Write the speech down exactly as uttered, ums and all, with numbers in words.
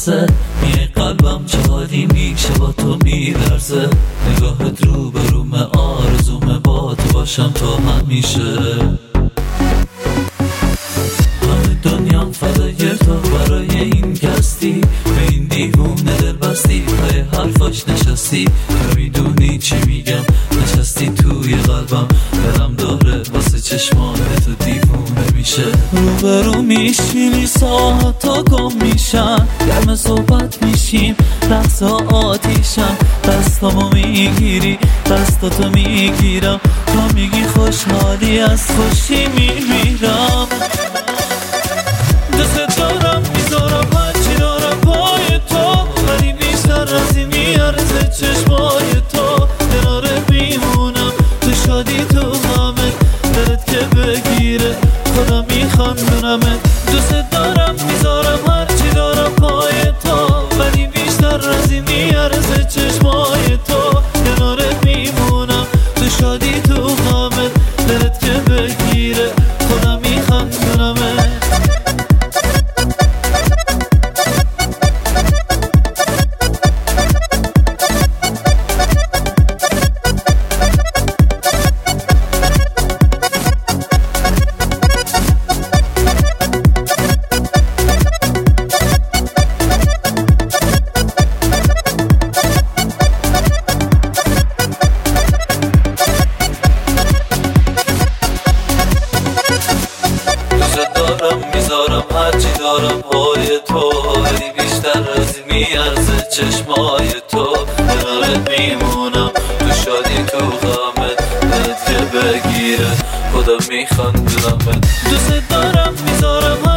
نفسه، میه قلبم چه حالی میشه با تو میلرزه. نگاهت رو به رومه، آرزومه با تو باشم تا همیشه. همه دنیام فدای تو، برای این کستی به این دیوونه دل بستی. پای حرفاش نشستی، تو میدونی چی میگم، نشستی توی قلبم. دلم داره واسه چشمان تو دیوونه میشه. رو به رو میشینی، ساعت تا گم میشن، گرم صحبت میشیم، رقص آتیشم. دستامو میگیری، دستاتو میگیرم، تو میگی خوشحالی، از خوشی میمیرم. دوست دارم میذارم هرچی دارم پای تو، ولی بیشتر از این میارزه چشمای تو. کناره میمونم تو شادی تو همه، دلت که بگیره خدا میخندونمه. دوست دارم میذارم هرچی دارم پای تو، ولی بیشتر از این میارزه چشمای تو. کناره میمونم تو شادی تو همه، دلت که بگیره خدا میخندونمه. میذارم هرچی دارم پای تو، ولی بیشتر از این میارزه چشمای تو. کنارت میمونم تو شادی تو غمت، دلت که بگیره خدا میخندونمت. دوست دارم میذارم